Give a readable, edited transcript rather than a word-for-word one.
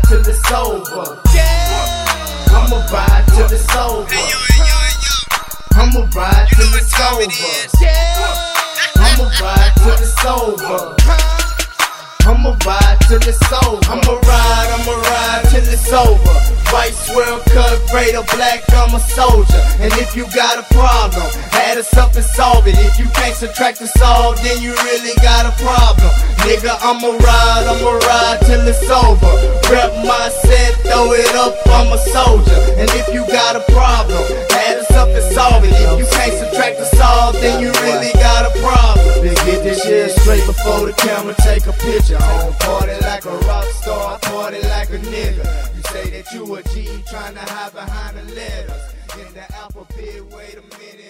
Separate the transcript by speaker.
Speaker 1: till it's over. I'ma ride till it's over. I'ma ride till it's over. I'ma ride till it's over. I'ma ride till it's over. I'ma ride till it's over. White swirl cut, Raider black, I'm a soldier. And if you got a problem, add us up and solve it. If you can't subtract the solve, then you really got a problem. Nigga, I'ma ride till it's over. Rep my set, throw it up, I'm a soldier. And if you got a problem, add us up and solve it. If you can't subtract the solve, then you really got a problem. Then get this shit straight before the camera, take a picture. I don't party like a rock star, I party like a nigga. You say that you a G, trying to hide behind the letters in the alphabet, wait a minute.